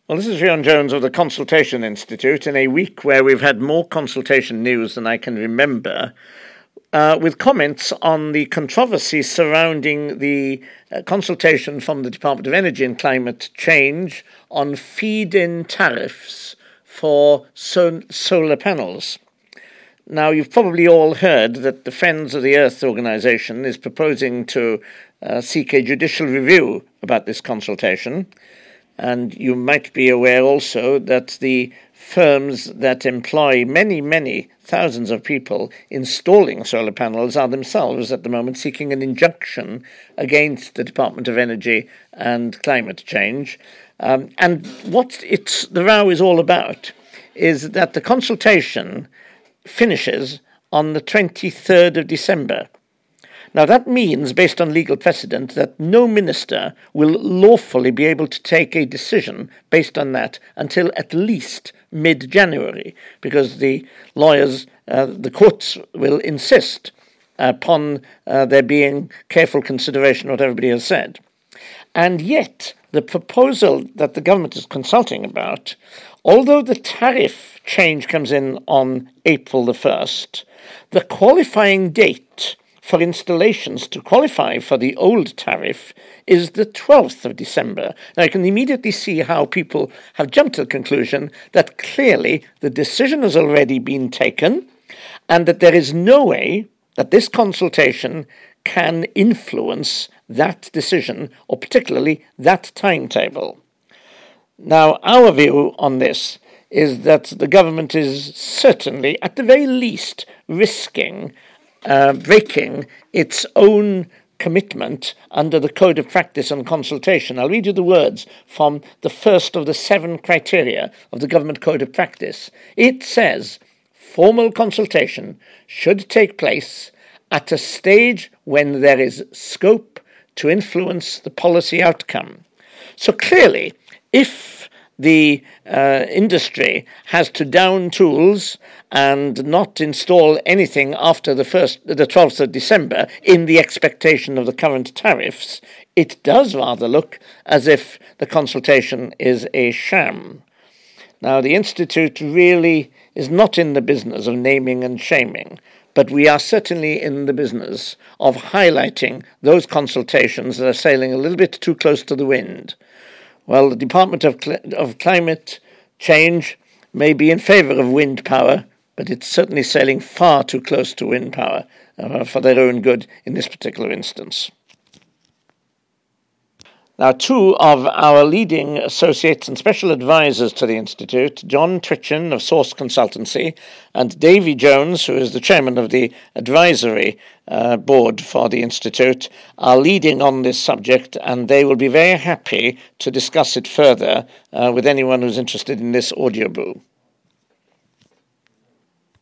Well, this is Rhian Jones of the Consultation Institute in a week where we've had more consultation news than I can remember, with comments on the controversy surrounding the consultation from the Department of Energy and Climate Change on feed-in tariffs for solar panels. Now, you've probably all heard that the Friends of the Earth organisation is proposing to seek a judicial review about this consultation. And you might be aware also that the firms that employ many thousands of people installing solar panels are themselves at the moment seeking an injunction against the Department of Energy and Climate Change. And what the row is all about is that the consultation finishes on the 23rd of December. Now, that means, based on legal precedent, that no minister will lawfully be able to take a decision based on that until at least mid-January, because the lawyers, the courts will insist upon there being careful consideration of what everybody has said. And yet, the proposal that the government is consulting about, although the tariff change comes in on April the 1st, the qualifying date for installations to qualify for the old tariff is the 12th of December. Now, you can immediately see how people have jumped to the conclusion that clearly the decision has already been taken and that there is no way that this consultation can influence that decision, or particularly that timetable. Now, our view on this is that the government is certainly, at the very least, risking breaking its own commitment under the Code of Practice and Consultation. I'll read you the words from the first of the 7 criteria of the Government Code of Practice. It says, formal consultation should take place at a stage when there is scope to influence the policy outcome. So clearly, if the industry has to down tools and not install anything after the 12th of December in the expectation of the current tariffs, it does rather look as if the consultation is a sham. Now, the Institute really is not in the business of naming and shaming, but we are certainly in the business of highlighting those consultations that are sailing a little bit too close to the wind. Well, the Department of Climate Change may be in favour of wind power, but it's certainly sailing far too close to wind power for their own good in this particular instance. Now, 2 of our leading associates and special advisors to the Institute, John Twitchen of Source Consultancy and Davy Jones, who is the chairman of the advisory board for the Institute, are leading on this subject, and they will be very happy to discuss it further with anyone who's interested in this audio book.